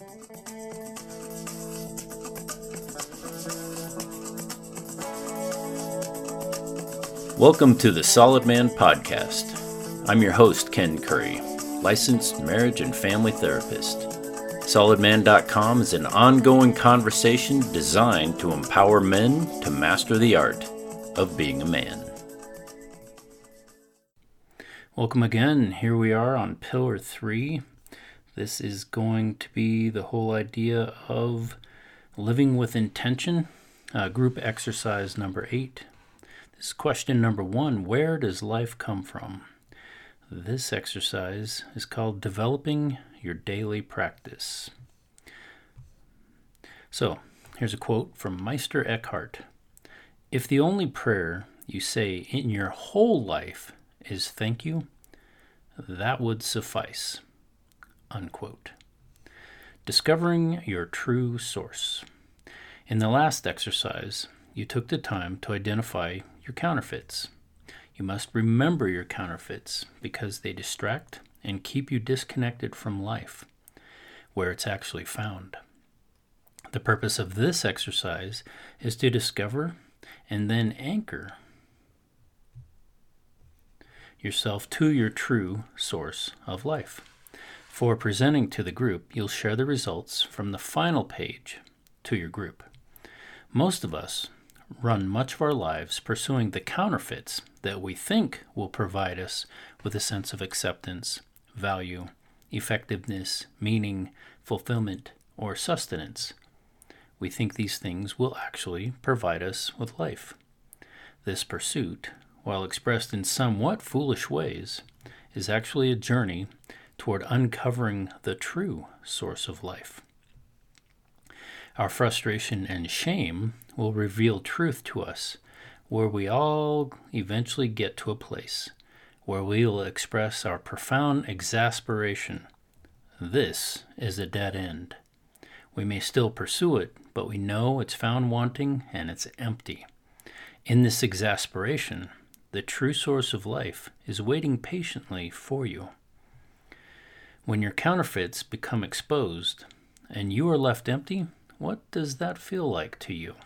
Welcome to the Solid Man Podcast. I'm your host, Ken Curry, licensed marriage and family therapist. SolidMan.com is an ongoing conversation designed to empower men to master the art of being a man. Welcome again. Here we are on Pillar 3. This is going to be the whole idea of living with intention, group exercise number 8. This is question number 1. Where does life come from? This exercise is called Developing Your Daily Practice. So, here's a quote from Meister Eckhart. If the only prayer you say in your whole life is thank you, that would suffice. Unquote. Discovering your true source. In the last exercise, you took the time to identify your counterfeits. You must remember your counterfeits because they distract and keep you disconnected from life, where it's actually found. The purpose of this exercise is to discover and then anchor yourself to your true source of life. For presenting to the group, you'll share the results from the final page to your group. Most of us run much of our lives pursuing the counterfeits that we think will provide us with a sense of acceptance, value, effectiveness, meaning, fulfillment, or sustenance. We think these things will actually provide us with life. This pursuit, while expressed in somewhat foolish ways, is actually a journey toward uncovering the true source of life. Our frustration and shame will reveal truth to us, where we all eventually get to a place where we will express our profound exasperation. This is a dead end. We may still pursue it, but we know it's found wanting and it's empty. In this exasperation, the true source of life is waiting patiently for you. When your counterfeits become exposed and you are left empty, what does that feel like to you?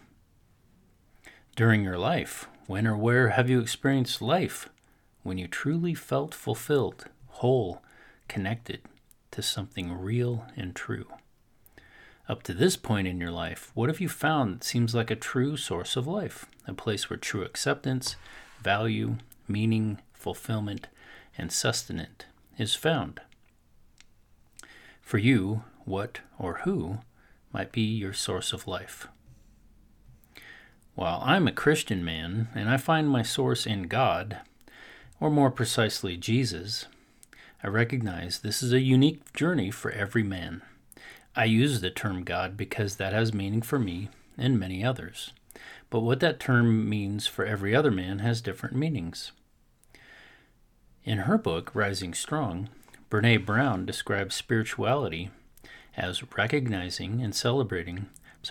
During your life, when or where have you experienced life when you truly felt fulfilled, whole, connected to something real and true? Up to this point in your life, what have you found that seems like a true source of life, a place where true acceptance, value, meaning, fulfillment, and sustenance is found? For you, what or who might be your source of life? While I'm a Christian man and I find my source in God, or more precisely Jesus, I recognize this is a unique journey for every man. I use the term God because that has meaning for me and many others. But what that term means for every other man has different meanings. In her book, Rising Strong, Brené Brown describes spirituality as recognizing and celebrating,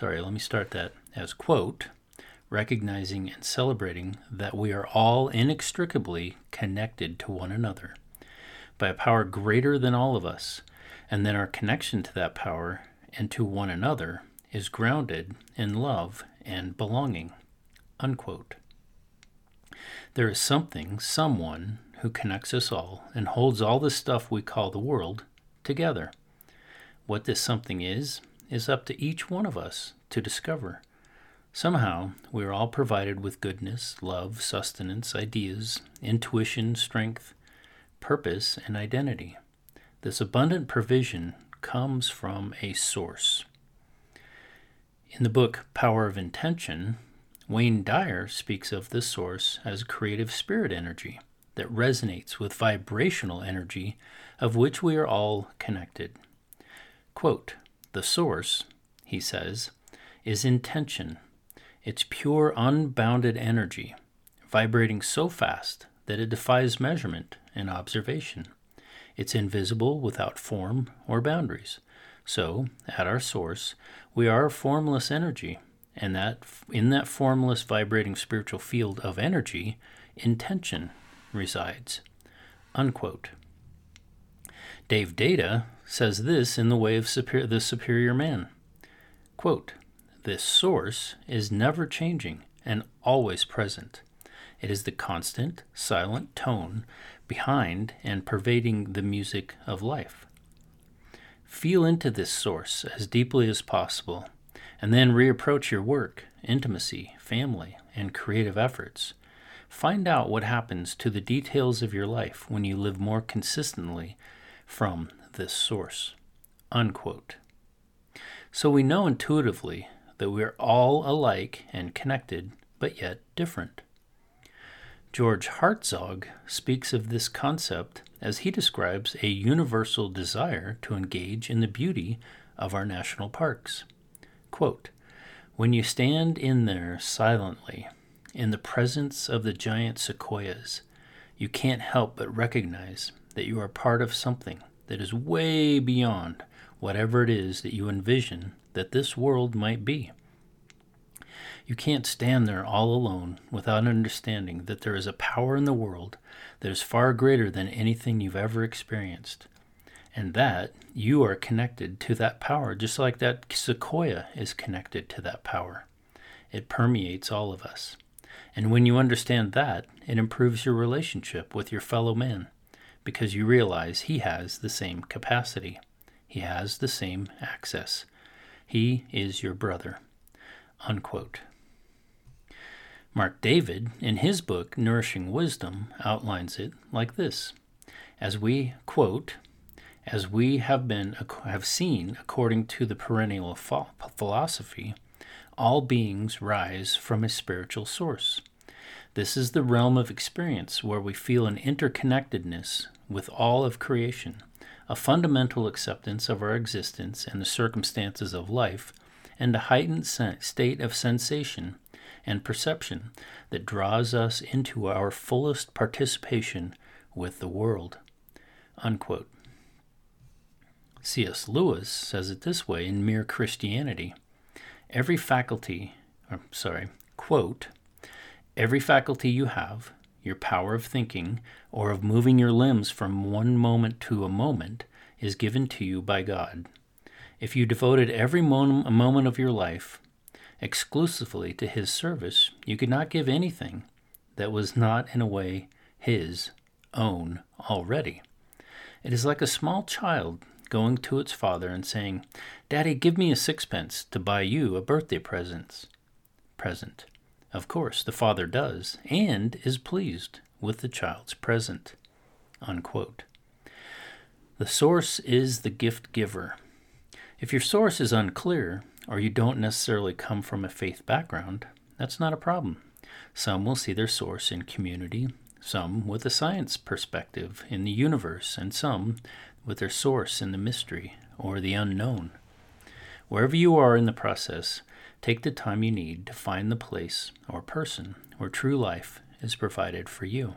as, quote, recognizing and celebrating that we are all inextricably connected to one another by a power greater than all of us, and then our connection to that power and to one another is grounded in love and belonging, unquote. There is someone who connects us all and holds all the stuff we call the world together. What this something is up to each one of us to discover. Somehow, we are all provided with goodness, love, sustenance, ideas, intuition, strength, purpose, and identity. This abundant provision comes from a source. In the book Power of Intention, Wayne Dyer speaks of this source as creative spirit energy that resonates with vibrational energy of which we are all connected. Quote, the source, he says, is intention. It's pure, unbounded energy, vibrating so fast that it defies measurement and observation. It's invisible without form or boundaries. So, at our source, we are a formless energy, and that in that formless vibrating spiritual field of energy, intention resides. Unquote. Dave Data says this in the way of the superior man. Quote, "This source is never changing and always present. It is the constant, silent tone behind and pervading the music of life. Feel into this source as deeply as possible, and then reapproach your work, intimacy, family, and creative efforts. Find out what happens to the details of your life when you live more consistently from this source." Unquote. So we know intuitively that we are all alike and connected, but yet different. George Hartzog speaks of this concept as he describes a universal desire to engage in the beauty of our national parks. Quote, "When you stand in there silently, in the presence of the giant sequoias, you can't help but recognize that you are part of something that is way beyond whatever it is that you envision that this world might be. You can't stand there all alone without understanding that there is a power in the world that is far greater than anything you've ever experienced, and that you are connected to that power just like that sequoia is connected to that power. It permeates all of us. And when you understand that, it improves your relationship with your fellow man, because you realize he has the same capacity. He has the same access. He is your brother." Unquote. Mark David, in his book Nourishing Wisdom, outlines it like this. As we, quote, "As we have seen according to the perennial philosophy, all beings rise from a spiritual source. This is the realm of experience where we feel an interconnectedness with all of creation, a fundamental acceptance of our existence and the circumstances of life, and a heightened state of sensation and perception that draws us into our fullest participation with the world." Unquote. C.S. Lewis says it this way in Mere Christianity. Quote, "Every faculty you have, your power of thinking or of moving your limbs from one moment to a moment, is given to you by God. If you devoted every moment of your life exclusively to His service, you could not give anything that was not in a way His own already. It is like a small child going to its father and saying, 'Daddy, give me a sixpence to buy you a birthday present.' Of course, the father does, and is pleased with the child's present." Unquote. The source is the gift giver. If your source is unclear, or you don't necessarily come from a faith background, that's not a problem. Some will see their source in community, some with a science perspective in the universe, and some with their source in the mystery or the unknown. Wherever you are in the process, take the time you need to find the place or person where true life is provided for you.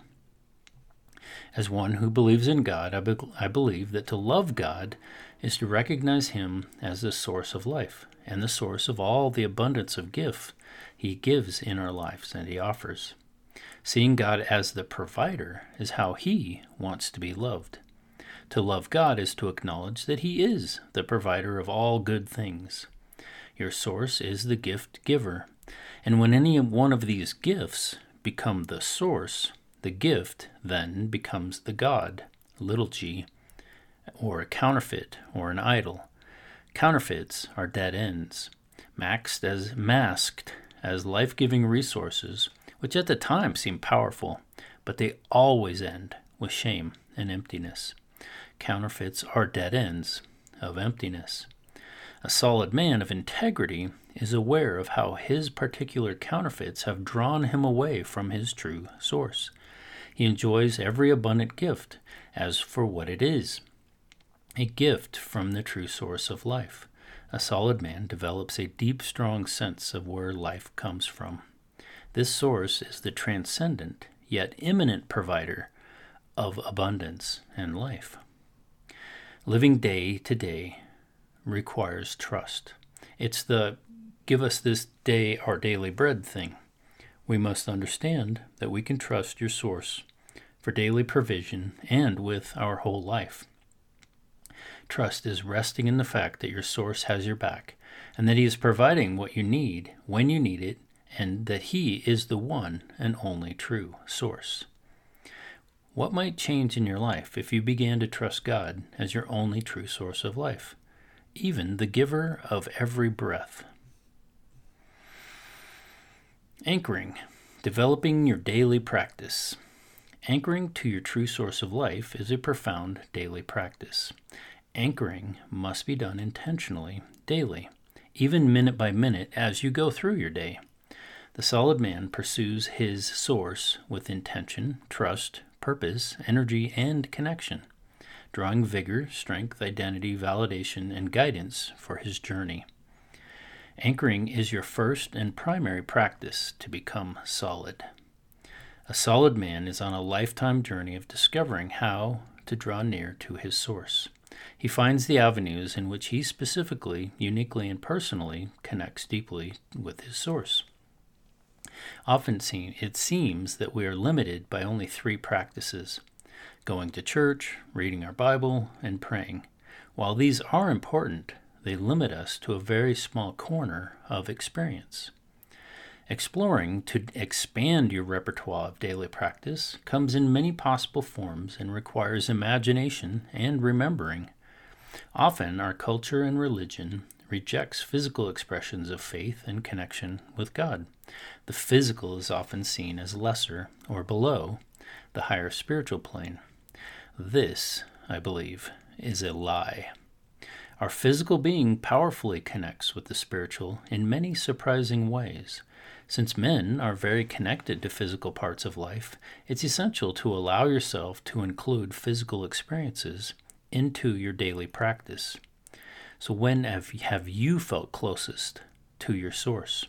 As one who believes in God, I believe that to love God is to recognize Him as the source of life and the source of all the abundance of gift He gives in our lives and He offers. Seeing God as the provider is how He wants to be loved. To love God is to acknowledge that He is the provider of all good things. Your source is the gift giver, and when any one of these gifts become the source, the gift then becomes the God, little g, or a counterfeit or an idol. Counterfeits are dead ends, masked as life-giving resources, which at the time seem powerful, but they always end with shame and emptiness. Counterfeits are dead ends of emptiness. A solid man of integrity is aware of how his particular counterfeits have drawn him away from his true source. He enjoys every abundant gift as for what it is, a gift from the true source of life. A solid man develops a deep, strong sense of where life comes from. This source is the transcendent, yet immanent provider of abundance and life. Living day to day requires trust. It's the "give us this day our daily bread" thing. We must understand that we can trust your source for daily provision and with our whole life. Trust is resting in the fact that your source has your back, and that he is providing what you need when you need it, and that he is the one and only true source. What might change in your life if you began to trust God as your only true source of life, even the giver of every breath? Anchoring, developing your daily practice. Anchoring to your true source of life is a profound daily practice. Anchoring must be done intentionally, daily, even minute by minute as you go through your day. The solid man pursues his source with intention, trust, purpose, energy, and connection, drawing vigor, strength, identity, validation, and guidance for his journey. Anchoring is your first and primary practice to become solid. A solid man is on a lifetime journey of discovering how to draw near to his source. He finds the avenues in which he specifically, uniquely, and personally connects deeply with his source. Often it seems that we are limited by only 3 practices: going to church, reading our Bible, and praying. While these are important, they limit us to a very small corner of experience. Exploring to expand your repertoire of daily practice comes in many possible forms and requires imagination and remembering. Often, our culture and religion rejects physical expressions of faith and connection with God. The physical is often seen as lesser or below the higher spiritual plane. This, I believe, is a lie. Our physical being powerfully connects with the spiritual in many surprising ways. Since men are very connected to physical parts of life, it's essential to allow yourself to include physical experiences into your daily practice. So when have you felt closest to your source?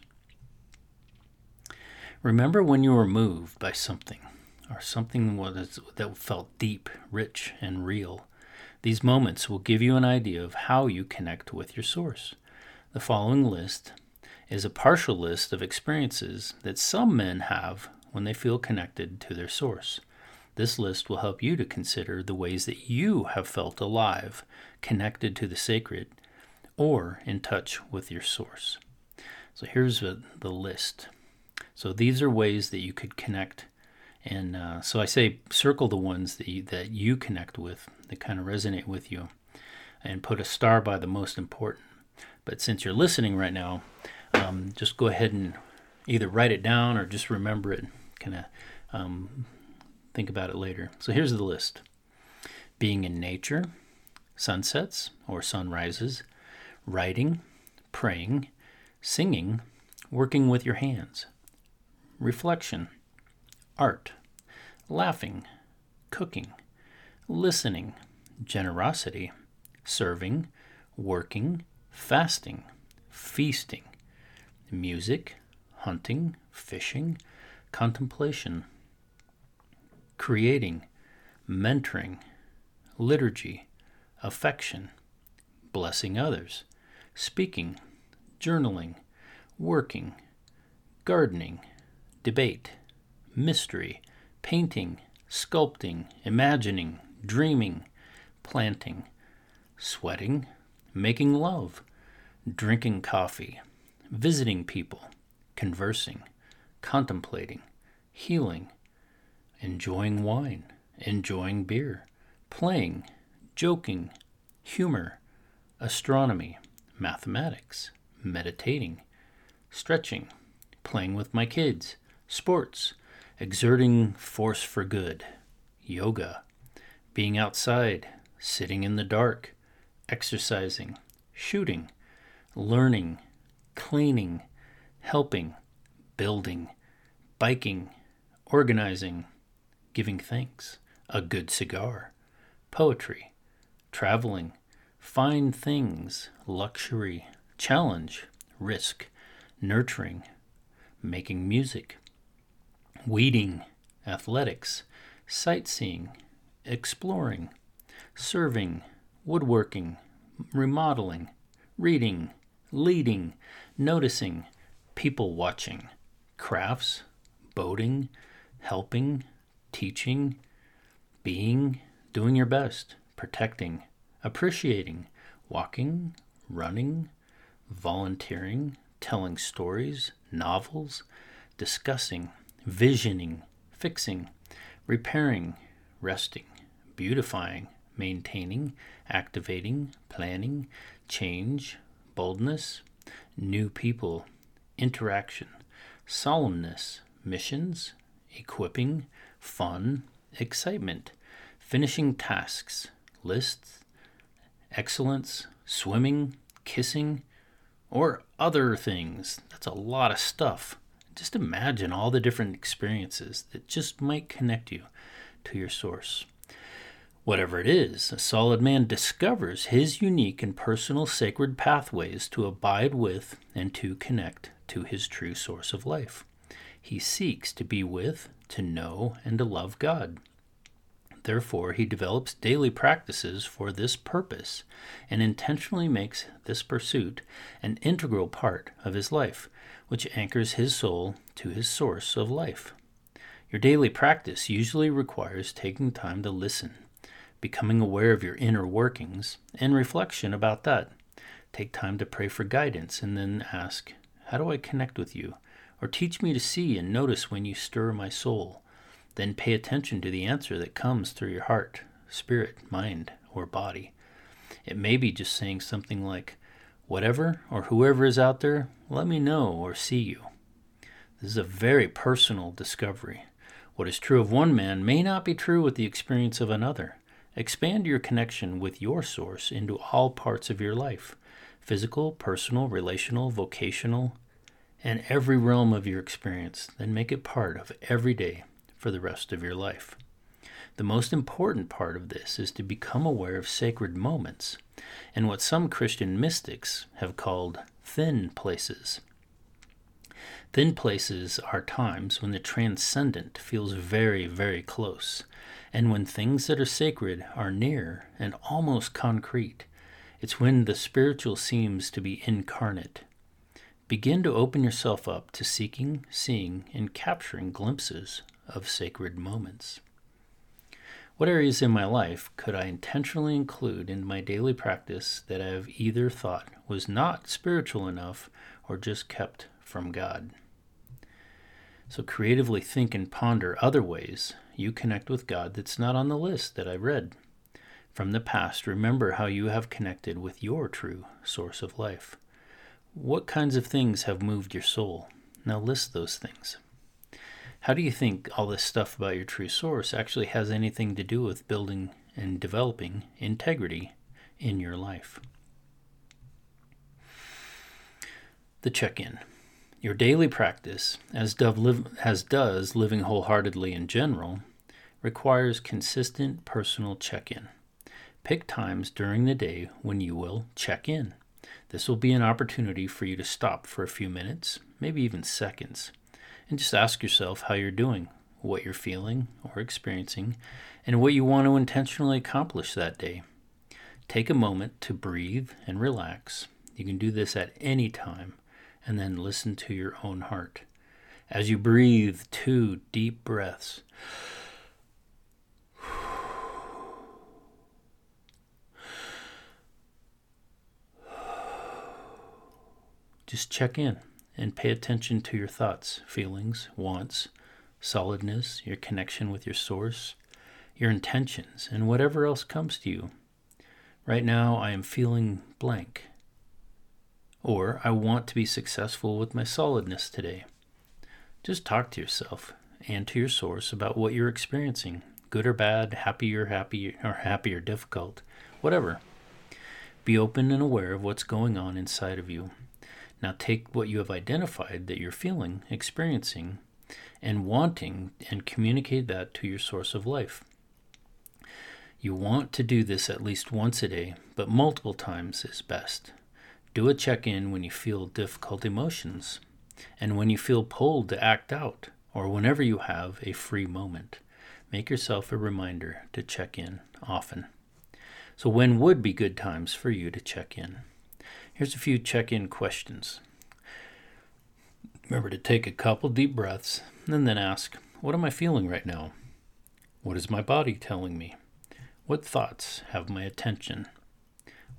Remember when you were moved by something, or something that felt deep, rich, and real. These moments will give you an idea of how you connect with your source. The following list is a partial list of experiences that some men have when they feel connected to their source. This list will help you to consider the ways that you have felt alive, connected to the sacred, or in touch with your source. So here's the list. So these are ways that you could connect. And so I say circle the ones that you connect with, that kind of resonate with you, and put a star by the most important. But since you're listening right now, just go ahead and either write it down or just remember it, kind of think about it later. So here's the list: being in nature, sunsets or sunrises, writing, praying, singing, working with your hands, reflection, art, laughing, cooking, listening, generosity, serving, working, fasting, feasting, music, hunting, fishing, contemplation, creating, mentoring, liturgy, affection, blessing others, speaking, journaling, working, gardening, debate, mystery, painting, sculpting, imagining, dreaming, planting, sweating, making love, drinking coffee, visiting people, conversing, contemplating, healing, enjoying wine, enjoying beer, playing, joking, humor, astronomy, mathematics, meditating, stretching, playing with my kids, sports, exerting force for good, yoga, being outside, sitting in the dark, exercising, shooting, learning, cleaning, helping, building, biking, organizing, giving thanks, a good cigar, poetry, traveling, fine things, luxury, challenge, risk, nurturing, making music, weeding, athletics, sightseeing, exploring, serving, woodworking, remodeling, reading, leading, noticing, people watching, crafts, boating, helping, teaching, being, doing your best, protecting, appreciating, walking, running, volunteering, telling stories, novels, discussing, visioning, fixing, repairing, resting, beautifying, maintaining, activating, planning, change, boldness, new people, interaction, solemnness, missions, equipping, fun, excitement, finishing tasks, lists, excellence, swimming, kissing, or other things. That's a lot of stuff. Just imagine all the different experiences that just might connect you to your source. Whatever it is, a solid man discovers his unique and personal sacred pathways to abide with and to connect to his true source of life. He seeks to be with, to know, and to love God. Therefore, he develops daily practices for this purpose and intentionally makes this pursuit an integral part of his life, which anchors his soul to his source of life. Your daily practice usually requires taking time to listen, becoming aware of your inner workings, and reflection about that. Take time to pray for guidance and then ask, how do I connect with you? Or teach me to see and notice when you stir my soul. Then pay attention to the answer that comes through your heart, spirit, mind, or body. It may be just saying something like, whatever or whoever is out there, let me know or see you. This is a very personal discovery. What is true of one man may not be true with the experience of another. Expand your connection with your source into all parts of your life, physical, personal, relational, vocational, and every realm of your experience. Then make it part of every day for the rest of your life. The most important part of this is to become aware of sacred moments and what some Christian mystics have called thin places. Thin places are times when the transcendent feels very, very close, and when things that are sacred are near and almost concrete. It's when the spiritual seems to be incarnate. Begin to open yourself up to seeking, seeing, and capturing glimpses of sacred moments. What areas in my life could I intentionally include in my daily practice that I have either thought was not spiritual enough or just kept from God? So creatively think and ponder other ways you connect with God that's not on the list that I read. From the past, remember how you have connected with your true source of life. What kinds of things have moved your soul? Now list those things. How do you think all this stuff about your true source actually has anything to do with building and developing integrity in your life? The check-in. Your daily practice, as does living wholeheartedly in general, requires consistent personal check-in. Pick times during the day when you will check in. This will be an opportunity for you to stop for a few minutes, maybe even seconds, and just ask yourself how you're doing, what you're feeling or experiencing, and what you want to intentionally accomplish that day. Take a moment to breathe and relax. You can do this at any time, and then listen to your own heart. As you breathe 2 deep breaths, just check in and pay attention to your thoughts, feelings, wants, solidness, your connection with your source, your intentions, and whatever else comes to you. Right now, I am feeling blank. Or, I want to be successful with my solidness today. Just talk to yourself and to your source about what you're experiencing, good or bad, happy or difficult, whatever. Be open and aware of what's going on inside of you. Now take what you have identified that you're feeling, experiencing, and wanting, and communicate that to your source of life. You want to do this at least once a day, but multiple times is best. Do a check-in when you feel difficult emotions, and when you feel pulled to act out, or whenever you have a free moment. Make yourself a reminder to check in often. So when would be good times for you to check in? Here's a few check-in questions. Remember to take a couple deep breaths and then ask, what am I feeling right now? What is my body telling me? What thoughts have my attention?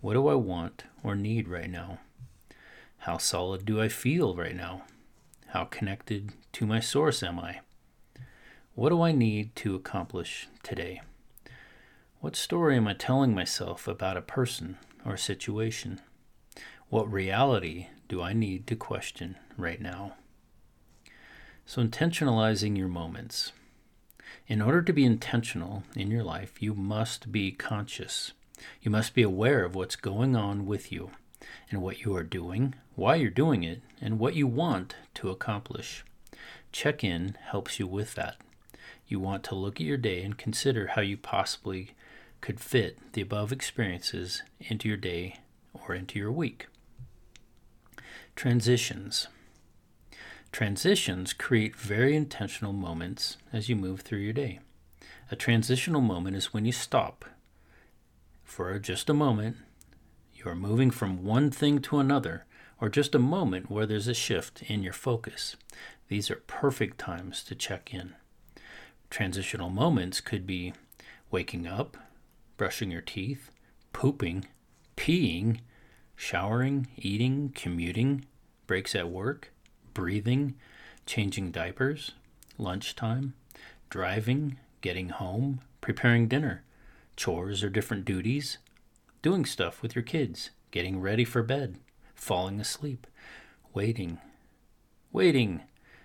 What do I want or need right now? How solid do I feel right now? How connected to my source am I? What do I need to accomplish today? What story am I telling myself about a person or situation? What reality do I need to question right now? So intentionalizing your moments. In order to be intentional in your life, you must be conscious. You must be aware of what's going on with you and what you are doing, why you're doing it, and what you want to accomplish. Check-in helps you with that. You want to look at your day and consider how you possibly could fit the above experiences into your day or into your week. Transitions. Transitions create very intentional moments as you move through your day. A transitional moment is when you stop for just a moment. You are moving from one thing to another, or just a moment where there's a shift in your focus. These are perfect times to check in. Transitional moments could be waking up, brushing your teeth, pooping, peeing, showering, eating, commuting, breaks at work, breathing, changing diapers, lunchtime, driving, getting home, preparing dinner, chores or different duties, doing stuff with your kids, getting ready for bed, falling asleep, waiting. We're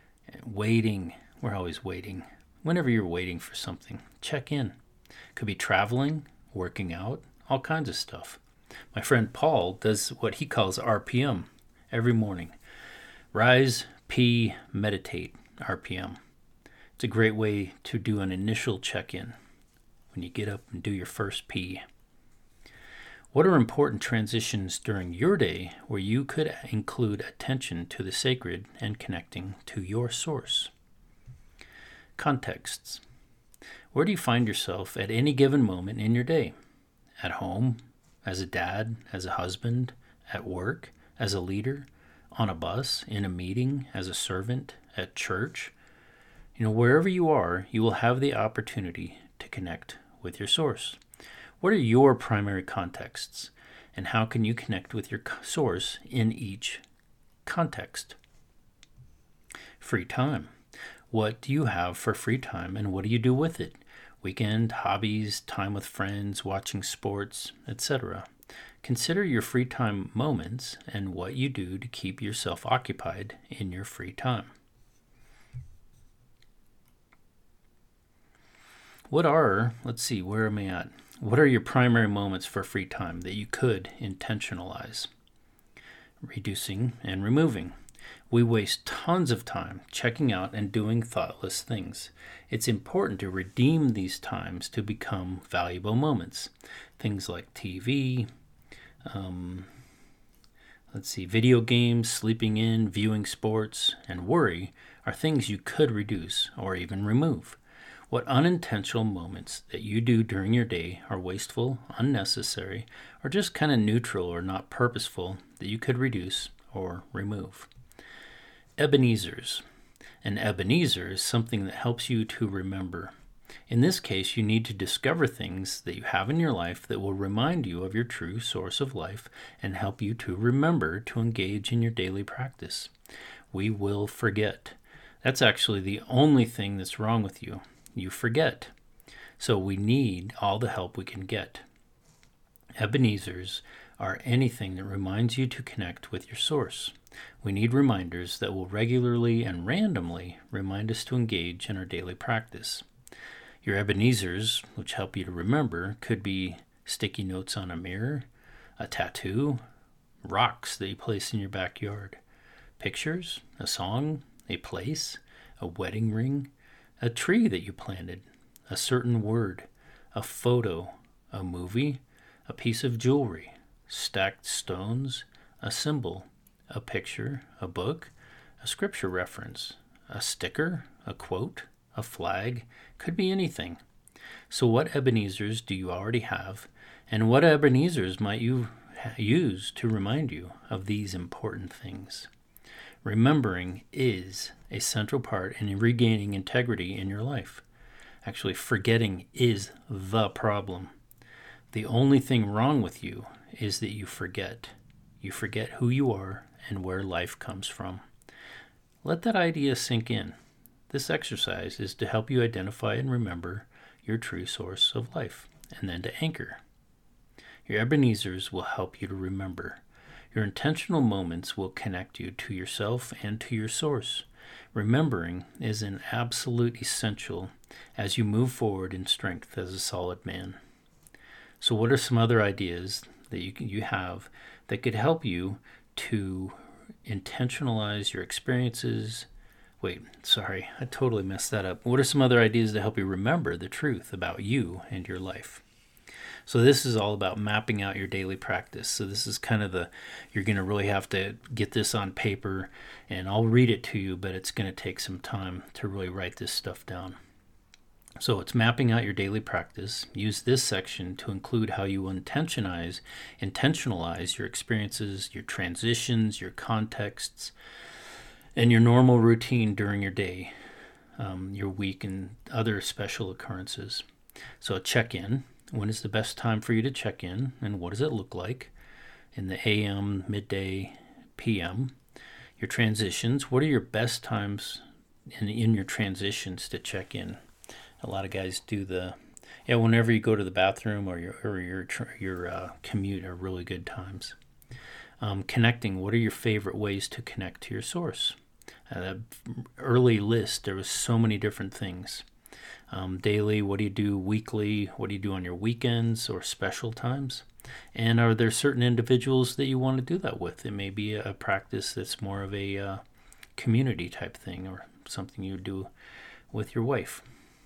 always waiting. Whenever you're waiting for something, check in. Could be traveling, working out, all kinds of stuff. My friend Paul does what he calls RPM every morning. Rise, pee, meditate, RPM. It's a great way to do an initial check-in when you get up and do your first pee. What are important transitions during your day where you could include attention to the sacred and connecting to your source? Contexts. Where do you find yourself at any given moment in your day? At home, as a dad, as a husband, at work, as a leader, on a bus, in a meeting, as a servant, at church. Wherever you are, you will have the opportunity to connect with your source. What are your primary contexts, and how can you connect with your source in each context? Free time. What do you have for free time, and what do you do with it? Weekend, hobbies, time with friends, watching sports, etc. Consider your free time moments and what you do to keep yourself occupied in your free time. Where am I at? What are your primary moments for free time that you could intentionalize? Reducing and removing. We waste tons of time checking out and doing thoughtless things. It's important to redeem these times to become valuable moments. Things like TV, video games, sleeping in, viewing sports, and worry are things you could reduce or even remove. What unintentional moments that you do during your day are wasteful, unnecessary, or just kind of neutral or not purposeful that you could reduce or remove? Ebenezer's. An Ebenezer is something that helps you to remember. In this case, you need to discover things that you have in your life that will remind you of your true source of life and help you to remember to engage in your daily practice. We will forget. That's actually the only thing that's wrong with you. You forget. So we need all the help we can get. Ebenezer's are anything that reminds you to connect with your source. We need reminders that will regularly and randomly remind us to engage in our daily practice. Your Ebenezer's, which help you to remember, could be sticky notes on a mirror, a tattoo, rocks that you place in your backyard, pictures, a song, a place, a wedding ring, a tree that you planted, a certain word, a photo, a movie, a piece of jewelry, stacked stones, a symbol, a picture, a book, a scripture reference, a sticker, a quote, a flag, could be anything. So what Ebenezer's do you already have, and what Ebenezer's might you use to remind you of these important things? Remembering is a central part in regaining integrity in your life. Actually, forgetting is the problem. The only thing wrong with you is that you forget. You forget who you are and where life comes from. Let that idea sink in. This exercise is to help you identify and remember your true source of life, and then to anchor. Your Ebenezers will help you to remember. Your intentional moments will connect you to yourself and to your source. Remembering is an absolute essential as you move forward in strength as a solid man. So what are some other ideas that you have that could help you to intentionalize your experiences? I totally messed that up. What are some other ideas to help you remember the truth about you and your life? So this is all about mapping out your daily practice. So this is kind of you're going to really have to get this on paper, and I'll read it to you, but it's going to take some time to really write this stuff down. So it's mapping out your daily practice. Use this section to include how you will intentionalize your experiences, your transitions, your contexts, and your normal routine during your day, your week, and other special occurrences. So check in. When is the best time for you to check in, and what does it look like in the AM, midday, PM? Your transitions. What are your best times in your transitions to check in? A lot of guys do whenever you go to the bathroom or your commute are really good times. Connecting. What are your favorite ways to connect to your source? That early list, there was so many different things. Daily, what do you do? Weekly, what do you do on your weekends or special times? And are there certain individuals that you want to do that with? It may be a practice that's more of a community type thing, or something you do with your wife.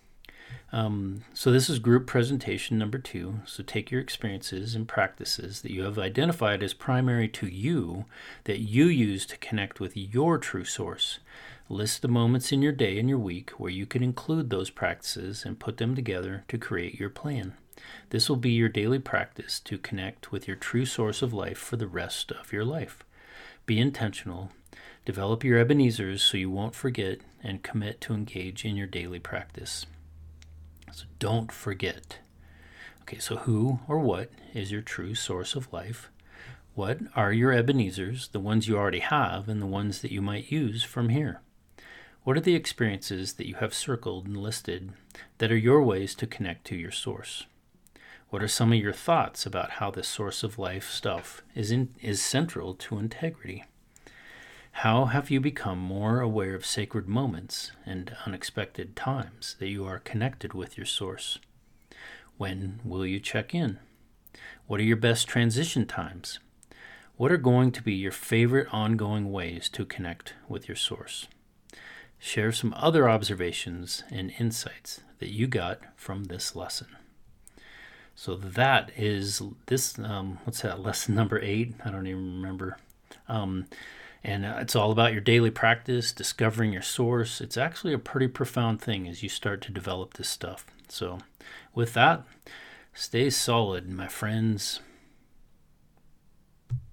So this is group presentation number 2. So take your experiences and practices that you have identified as primary to you, that you use to connect with your true source. List the moments in your day and your week where you can include those practices and put them together to create your plan. This will be your daily practice to connect with your true source of life for the rest of your life. Be intentional. Develop your Ebenezers so you won't forget, and commit to engage in your daily practice. So don't forget. Okay, so who or what is your true source of life? What are your Ebenezers, the ones you already have and the ones that you might use from here? What are the experiences that you have circled and listed that are your ways to connect to your source? What are some of your thoughts about how this source of life stuff is central to integrity? How have you become more aware of sacred moments and unexpected times that you are connected with your source? When will you check in? What are your best transition times? What are going to be your favorite ongoing ways to connect with your source? Share some other observations and insights that you got from this lesson. So that is this, lesson number 8? I don't even remember. And it's all about your daily practice, discovering your source. It's actually a pretty profound thing as you start to develop this stuff. So with that, stay solid, my friends.